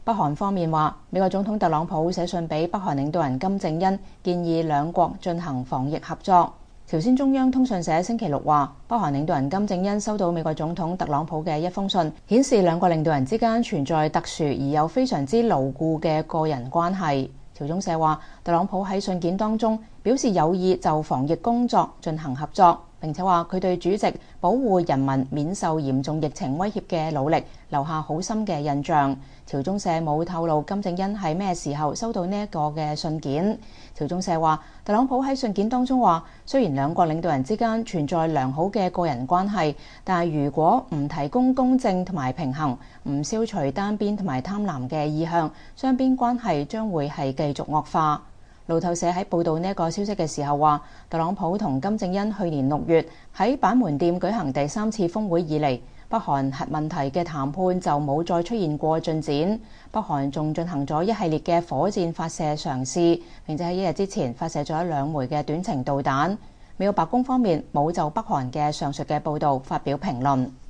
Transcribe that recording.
北韓方面話，美國總統特朗普寫信俾北韓領導人金正恩，建議兩國進行防疫合作。朝鮮中央通訊社星期六話，北韓領導人金正恩收到美國總統特朗普嘅一封信，顯示兩國領導人之間存在特殊而又非常之牢固嘅個人關係。朝中社話，特朗普喺信件當中表示有意就防疫工作進行合作，並且話佢對主席保護人民免受嚴重疫情威脅嘅努力留下好深嘅印象。朝中社冇透露金正恩係咩時候收到呢一個嘅信件。朝中社話，特朗普喺信件當中話，雖然兩國領導人之間存在良好嘅個人關係，但係如果唔提供公正同埋平衡，唔消除單邊同埋貪婪嘅意向，雙邊關係將會係繼續惡化。路透社喺報導呢一個消息嘅時候話，特朗普同金正恩去年6月喺板門店舉行第3次峰會以嚟，北韓核問題嘅談判就冇再出現過進展。北韓仲進行咗一系列嘅火箭發射嘗試，並且喺1日之前發射咗2枚嘅短程導彈。美國白宮方面冇就北韓嘅上述嘅報導發表評論。